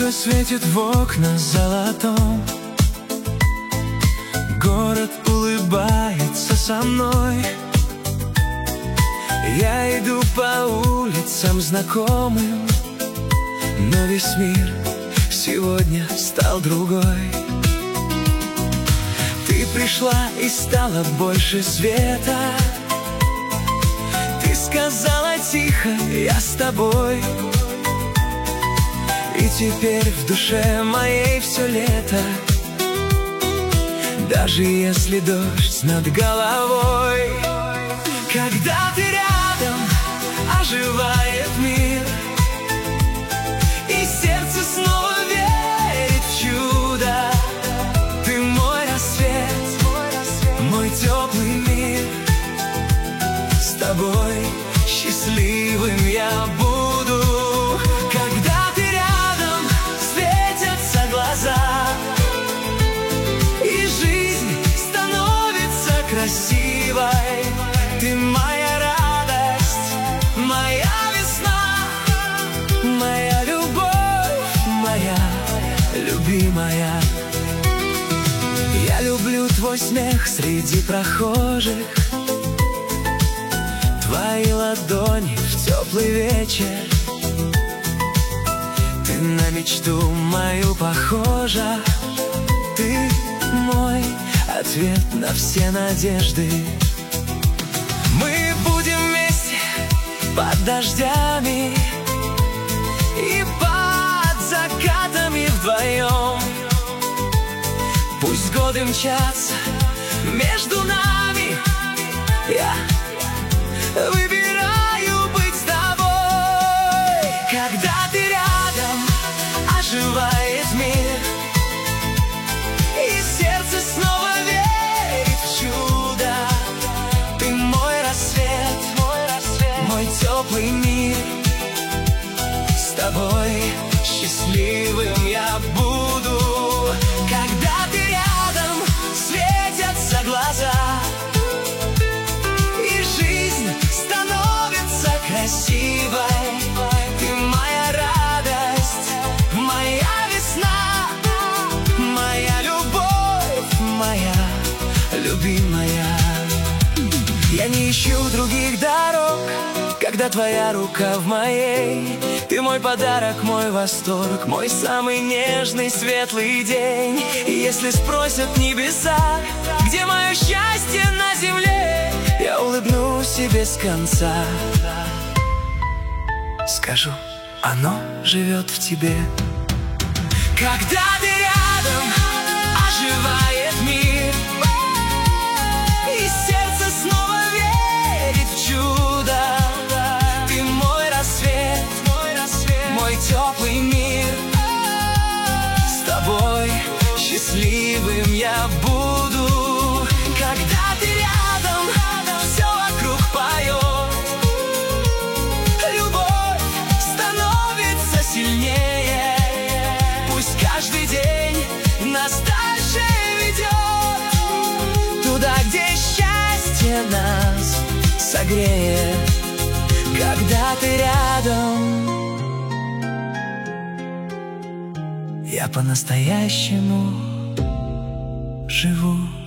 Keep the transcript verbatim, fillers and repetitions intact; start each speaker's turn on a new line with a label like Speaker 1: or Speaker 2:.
Speaker 1: Солнце светит в окна золотом, город улыбается со мной. Я иду по улицам знакомым, но весь мир сегодня стал другой. Ты пришла и стало больше света. Ты сказала тихо: я с тобой. И теперь в душе моей все лето, даже если дождь над головой. Когда ты рядом, оживает мир, и сердце снова верит в чудо. Ты мой рассвет, мой теплый мир. С тобой счастливым я буду. Когда ты рядом, светятся глаза, и жизнь становится красивой. Ты моя радость, моя весна, моя любовь, моя любимая. Я люблю твой смех среди прохожих, твои ладони в теплый вечер. Ты на мечту мою похожа. Ты мой ответ на все надежды. Мы будем вместе под дождями и под закатами вдвоем. Пусть годы мчатся между нами, я выбираю быть с тобой. Когда ты рядом, оживает мир, и сердце снова верит в чудо. Ты мой рассвет, мой рассвет, мой теплый мир. С тобой счастливым я буду. Когда ты рядом, светятся глаза, и жизнь становится красивой. Ты моя радость, моя весна, моя любовь, моя любимая. Я не ищу других дорог, когда твоя рука в моей. Ты мой подарок, мой восторг, мой самый нежный светлый день. И если спросят небеса, где мое счастье на земле, я улыбнусь и без конца скажу: оно живет в тебе. Когда ты рядом, оживает мир, и сердце снова верит в чудо. Ты мой рассвет, мой рассвет, мой теплый мир. С тобой счастливым я буду. Когда ты рядом, все вокруг поет. Любовь становится сильнее. Пусть каждый день нас дальше ведет туда, где счастье нас согреет. Когда ты рядом, я по-настоящему живу.